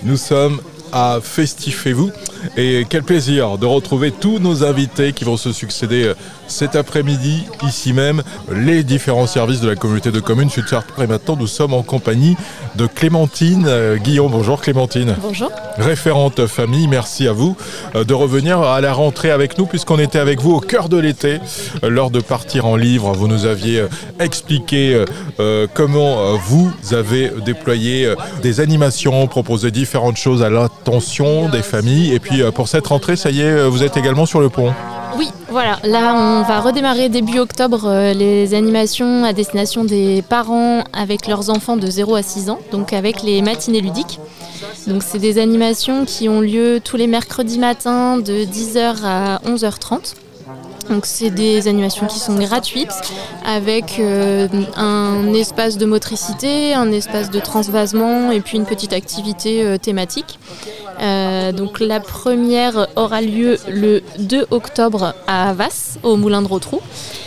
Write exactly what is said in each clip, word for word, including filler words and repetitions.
Nous sommes à Festifez-vous et quel plaisir de retrouver tous nos invités qui vont se succéder cet après-midi, ici même, les différents services de la communauté de communes Sud-Sarthe. Et maintenant, nous sommes en compagnie de Clémentine euh, Guillon. Bonjour Clémentine. Bonjour. Référente famille, merci à vous euh, de revenir à la rentrée avec nous puisqu'on était avec vous au cœur de l'été. Euh, lors de Partir en livre, vous nous aviez euh, expliqué euh, comment euh, vous avez déployé euh, des animations, proposé différentes choses à l'attention des familles. Et puis euh, pour cette rentrée, ça y est, vous êtes également sur le pont. Oui, voilà. Là, on va redémarrer début octobre euh, les animations à destination des parents avec leurs enfants de zéro à six ans, donc avec les matinées ludiques. Donc, c'est des animations qui ont lieu tous les mercredis matins de dix heures à onze heures trente. Donc, c'est des animations qui sont gratuites avec euh, un espace de motricité, un espace de transvasement et puis une petite activité euh, thématique. Euh, donc la première aura lieu le deux octobre à Vasse, au Moulin de Rotrou.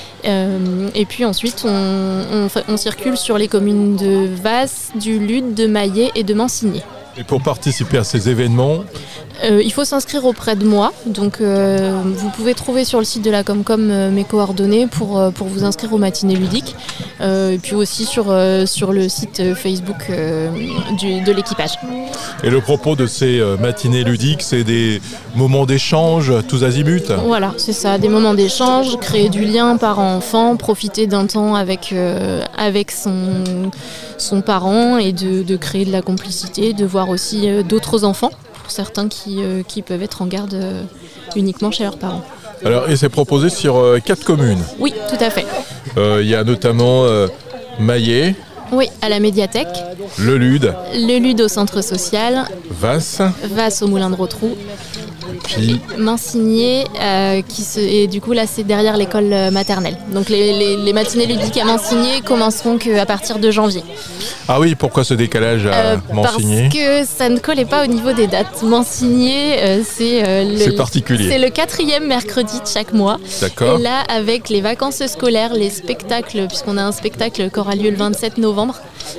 Euh, et puis ensuite, on, on, on circule sur les communes de Vasse, du Lude, de Maillet et de Mansigné. Et pour participer à ces événements, euh, il faut s'inscrire auprès de moi. Donc, euh, vous pouvez trouver sur le site de la Comcom euh, mes coordonnées pour, euh, pour vous inscrire aux matinées ludiques. Euh, et puis aussi sur, euh, sur le site Facebook euh, du, de l'équipage. Et le propos de ces euh, matinées ludiques, c'est des moments d'échange tous azimuts. Voilà, c'est ça, des moments d'échange, créer du lien parent-enfant, profiter d'un temps avec, euh, avec son, son parent et de, de créer de la complicité, de voir aussi euh, d'autres enfants, pour certains qui, euh, qui peuvent être en garde euh, uniquement chez leurs parents. Alors, et c'est proposé sur euh, quatre communes. Oui, tout à fait. Il euh, y a notamment euh, Maillet. Oui, à la médiathèque. Le Lude. Le Lude au centre social. Vasse. Vasse au Moulin de Rotrou. Puis Mansigné, euh, qui se, et du coup là c'est derrière l'école maternelle. Donc les, les, les matinées ludiques à Mansigné commenceront qu'à partir de janvier. Ah oui, pourquoi ce décalage à euh, Mansigné ? Parce que ça ne collait pas au niveau des dates. Mansigné, euh, c'est, euh, le, c'est particulier. C'est le quatrième mercredi de chaque mois. D'accord. Et là, avec les vacances scolaires, les spectacles, puisqu'on a un spectacle qui aura lieu le vingt-sept novembre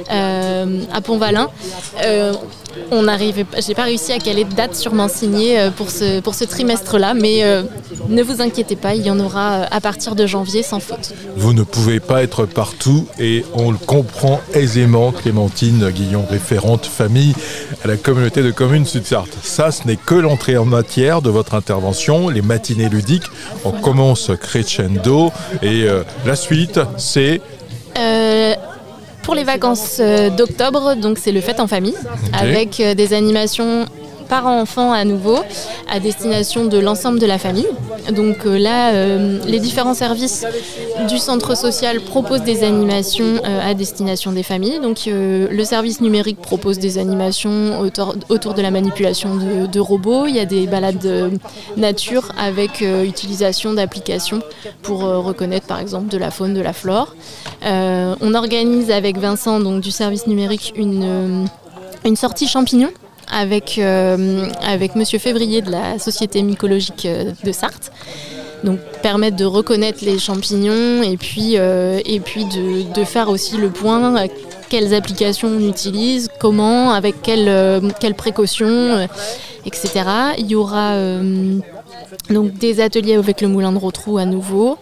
euh, à Pont-Valin, euh, on arrive, j'ai pas réussi à caler de date sur Mansigné euh, pour ce, pour ce trimestre-là, mais euh, ne vous inquiétez pas, il y en aura euh, à partir de janvier sans faute. Vous ne pouvez pas être partout et on le comprend aisément, Clémentine Guillon, référente famille à la communauté de communes Sud-Sarthe. Ça, ce n'est que l'entrée en matière de votre intervention, les matinées ludiques. On voilà. Commence crescendo et euh, la suite, c'est... Euh... Pour les vacances d'octobre, donc c'est le Fête en famille, okay. avec des animations parents-enfants à nouveau, à destination de l'ensemble de la famille. Donc euh, là, euh, les différents services du centre social proposent des animations euh, à destination des familles. Donc euh, le service numérique propose des animations autour, autour de la manipulation de, de robots. Il y a des balades de nature avec euh, utilisation d'applications pour euh, reconnaître par exemple de la faune, de la flore. Euh, on organise avec Vincent donc, du service numérique une, euh, une sortie champignons avec, euh, avec Monsieur Février de la Société mycologique de Sarthe. Donc permettre de reconnaître les champignons et puis, euh, et puis de, de faire aussi le point à quelles applications on utilise, comment, avec quelles, euh, quelles précautions, euh, et cetera. Il y aura euh, donc des ateliers avec le Moulin de Rotrou à nouveau,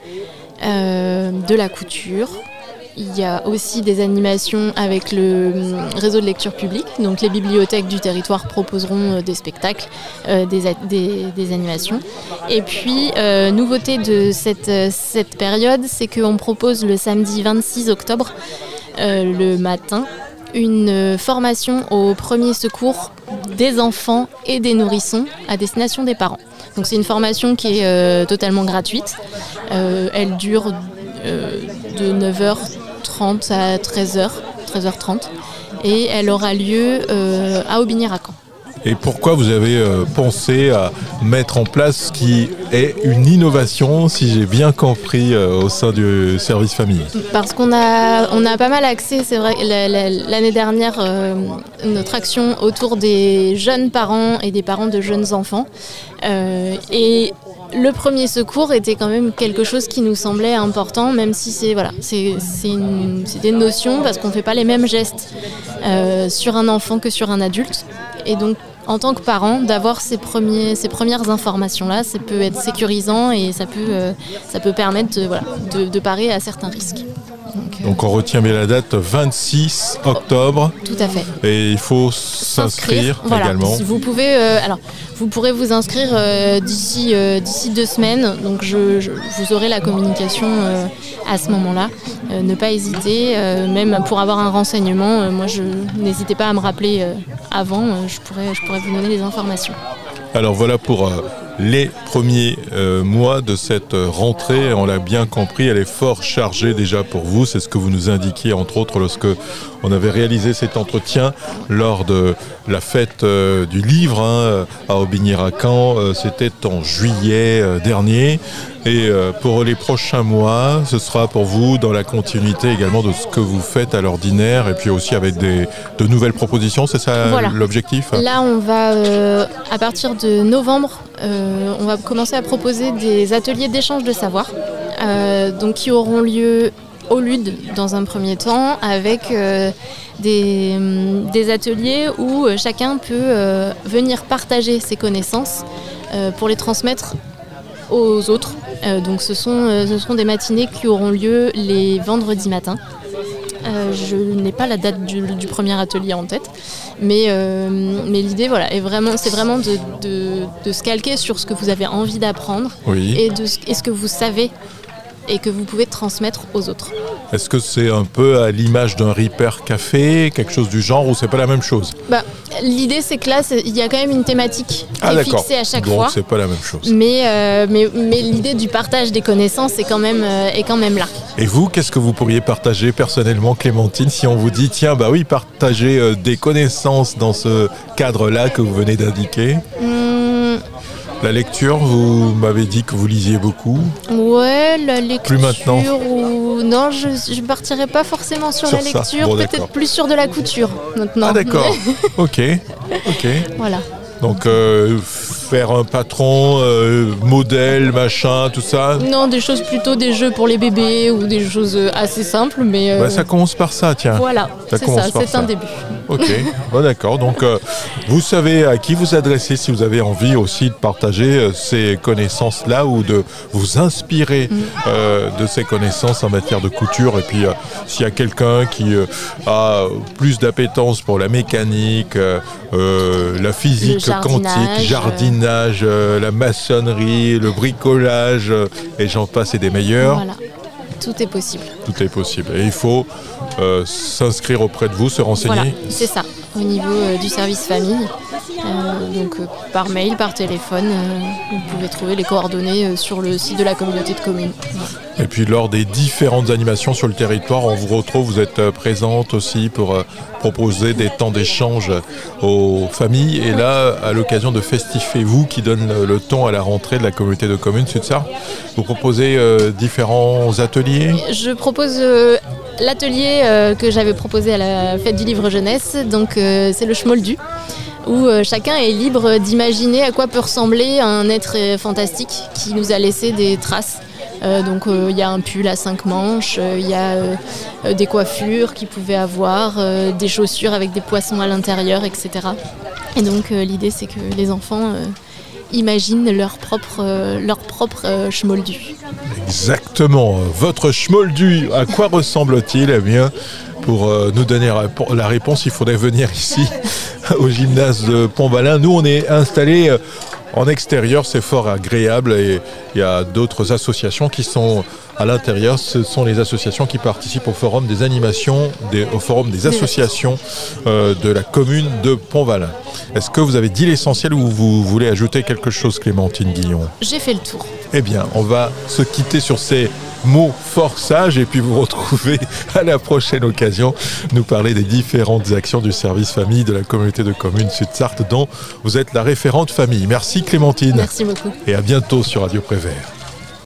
euh, de la couture. Il y a aussi des animations avec le réseau de lecture publique. Donc les bibliothèques du territoire proposeront des spectacles, euh, des, des, des animations. Et puis, euh, nouveauté de cette, cette période, c'est qu'on propose le samedi vingt-six octobre, euh, le matin, une formation au premier secours des enfants et des nourrissons à destination des parents. Donc c'est une formation qui est euh, totalement gratuite. Euh, elle dure euh, de neuf heures trente à treize heures, treize heures trente, et elle aura lieu euh, à Aubigné-Racan. Et pourquoi vous avez euh, pensé à mettre en place ce qui est une innovation, si j'ai bien compris, euh, au sein du service famille? Parce qu'on a, on a pas mal axé, c'est vrai, la, la, l'année dernière, euh, notre action autour des jeunes parents et des parents de jeunes enfants. Euh, et le premier secours était quand même quelque chose qui nous semblait important, même si c'est, voilà, c'est, c'est, une, c'est des notions, parce qu'on ne fait pas les mêmes gestes euh, sur un enfant que sur un adulte. Et donc, en tant que parent, d'avoir ces, premiers, ces premières informations-là, ça peut être sécurisant et ça peut, euh, ça peut permettre de, voilà, de, de parer à certains risques. Donc, euh... Donc on retient bien la date, vingt-six octobre. Tout à fait. Et il faut s'inscrire, s'inscrire voilà. également. Vous pouvez, euh, alors, vous pourrez vous inscrire euh, d'ici, euh, d'ici deux semaines. Donc je, je, vous aurez la communication euh, à ce moment-là. Euh, ne pas hésiter, euh, même pour avoir un renseignement. Euh, moi, je n'hésitez pas à me rappeler euh, avant. Euh, je pourrais, je pourrais vous donner les informations. Alors voilà pour euh, les premiers euh, mois de cette rentrée. On l'a bien compris, elle est fort chargée déjà pour vous. C'est ce que vous nous indiquiez entre autres lorsque on avait réalisé cet entretien lors de la fête euh, du livre hein, à Aubigny-Racan. Euh, c'était en juillet euh, dernier. Et euh, pour les prochains mois, ce sera pour vous dans la continuité également de ce que vous faites à l'ordinaire et puis aussi avec des, de nouvelles propositions. C'est ça voilà. L'objectif ? Là, on va, euh, à partir de novembre, euh, on va commencer à proposer des ateliers d'échange de savoir euh, donc qui auront lieu au L U D dans un premier temps, avec euh, des, des ateliers où chacun peut euh, venir partager ses connaissances euh, pour les transmettre aux autres. Euh, donc ce sont, euh, ce seront des matinées qui auront lieu les vendredis matins. Euh, je n'ai pas la date du, du premier atelier en tête, mais, euh, mais l'idée voilà, est vraiment, c'est vraiment de, de, de se calquer sur ce que vous avez envie d'apprendre oui. et, de, et ce que vous savez et que vous pouvez transmettre aux autres. Est-ce que c'est un peu à l'image d'un Repair Café, quelque chose du genre, ou c'est pas la même chose ? Bah, l'idée c'est que là, il y a quand même une thématique qui ah, est d'accord. fixée à chaque Donc, fois. Donc c'est pas la même chose. Mais, euh, mais, mais l'idée du partage des connaissances est quand même, euh, est quand même là. Et vous, qu'est-ce que vous pourriez partager personnellement, Clémentine, si on vous dit, tiens, bah oui, partagez euh, des connaissances dans ce cadre-là que vous venez d'indiquer hum... La lecture, vous m'avez dit que vous lisiez beaucoup. Ouais, la lecture. Plus maintenant. Ou... Non, je ne partirai pas forcément sur, sur la lecture, bon, peut-être d'accord. plus sur de la couture maintenant. Ah d'accord, ok, ok. Voilà. Donc euh, faire un patron, euh, modèle, machin, tout ça. Non, des choses plutôt des jeux pour les bébés ou des choses assez simples, mais. Euh... Bah, ça commence par ça, tiens. Voilà, ça c'est ça, c'est ça. un début. Ok, bon, d'accord. Donc euh, vous savez à qui vous adresser si vous avez envie aussi de partager euh, ces connaissances-là ou de vous inspirer mmh. euh, de ces connaissances en matière de couture. Et puis euh, s'il y a quelqu'un qui euh, a plus d'appétence pour la mécanique, euh, euh, la physique quantique, jardinage, euh, la maçonnerie, le bricolage, euh, et j'en passe et des meilleurs. Voilà. Tout est possible. Tout est possible. Et il faut euh, s'inscrire auprès de vous, se renseigner. Voilà, c'est ça, au niveau euh, du service famille. Euh, donc euh, par mail, par téléphone, euh, vous pouvez trouver les coordonnées euh, sur le site de la communauté de communes. Et puis lors des différentes animations sur le territoire, on vous retrouve, vous êtes euh, présente aussi pour euh, proposer des temps d'échange aux familles. Et là, à l'occasion de Festifez vous, qui donne le, le ton à la rentrée de la communauté de communes Sud-Sarthe, vous proposez euh, différents ateliers ? Je propose euh, l'atelier euh, que j'avais proposé à la fête du livre jeunesse, donc euh, c'est le Schmoldu, où euh, chacun est libre d'imaginer à quoi peut ressembler un être euh, fantastique qui nous a laissé des traces. Euh, donc il euh, y a un pull à cinq manches, il euh, y a euh, des coiffures qu'ils pouvaient avoir, euh, des chaussures avec des poissons à l'intérieur, et cetera. Et donc euh, l'idée c'est que les enfants euh, imaginent leur propre, euh, leur propre euh, schmoldu. Exactement. Votre schmoldu, à quoi ressemble-t-il ? Eh bien, pour euh, nous donner la réponse, il faudrait venir ici au gymnase de Pont-Valin. Nous, on est installés euh, en extérieur, c'est fort agréable et il y a d'autres associations qui sont à l'intérieur. Ce sont les associations qui participent au forum des animations, des, au forum des associations euh, de la commune de Pont-Valin. Est-ce que vous avez dit l'essentiel ou vous voulez ajouter quelque chose, Clémentine Guillon ? J'ai fait le tour. Eh bien, on va se quitter sur ces mots fort sages et puis vous retrouver à la prochaine occasion, nous parler des différentes actions du service famille de la communauté de communes Sud-Sarthe dont vous êtes la référente famille. Merci Clémentine. Merci beaucoup. Et à bientôt sur Radio Prévert.